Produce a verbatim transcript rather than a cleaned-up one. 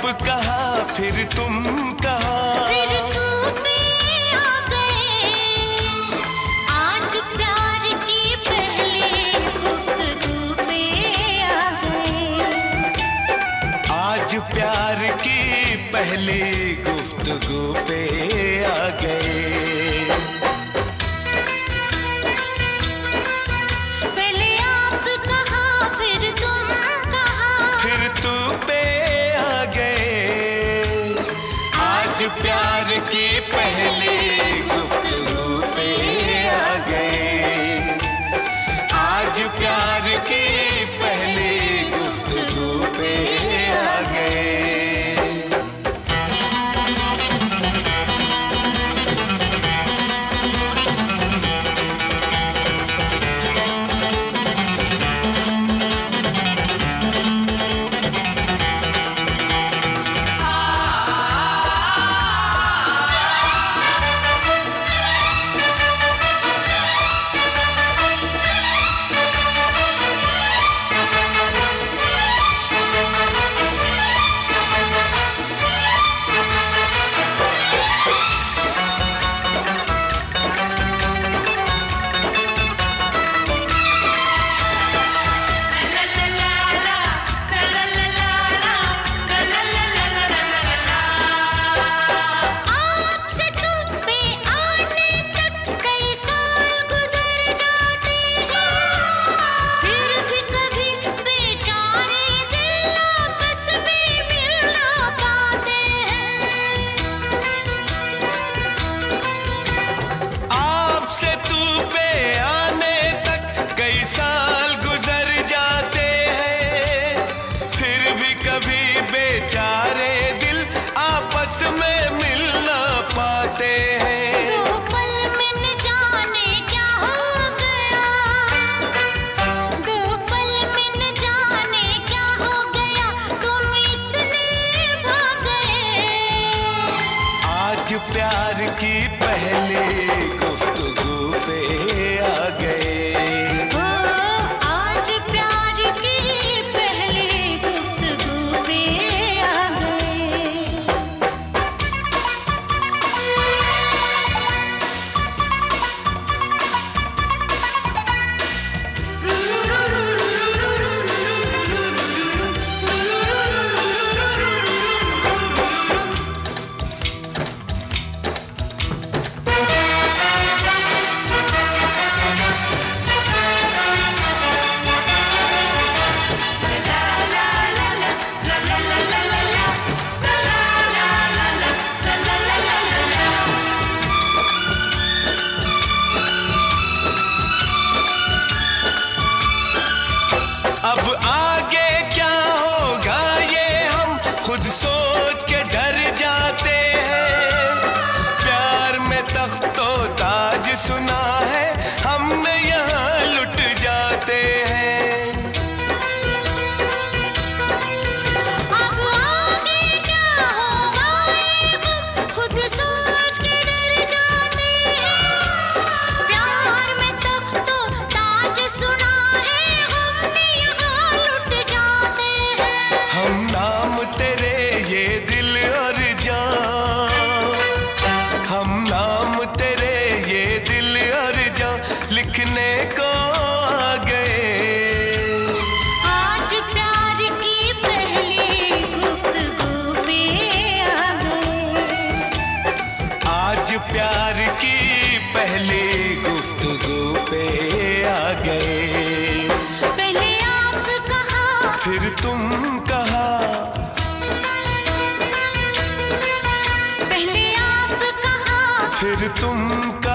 कहा फिर तुम कहा, फिर तू पे आ गए। आज प्यार की पहली गुफ्तगू पे आ गए। आज प्यार की पहली गुफ्तगू पे आ गए। पहले आप कहा फिर तुम कहा, फिर तू पे आ गए। आज प्यार की पहली गुफ्तगू पे आ गए। आज प्यार की पहली गुफ्तगू पे आ गए। बेचारे दिल आपस में मिल ना पाते हैं। दो पल में न जाने क्या हो गया, दो पल में न जाने क्या हो गया, तुम इतने भाग गए। आज प्यार की पहली गुफ्तगू पे आ गए। अब आगे क्या होगा ये हम खुद सोच के डर जाते हैं। प्यार में तख्तो ताज सुना है हमने यहाँ लुट जाते हैं। अब आगे क्या होगा ये हम खुद सोच के डर जाते हैं। प्यार में तख्तो ताज सुना है हम नाम तेरे ये दिल और जान, हम नाम तेरे ये दिल और जान लिखने को आ गए। आज प्यार की पहली गुफ्तगू पे आ गए। आज प्यार की पहली गुफ्तगू पे आ गए। पहले आप कहा फिर तुम कहा, पहले आप कहा फिर तुम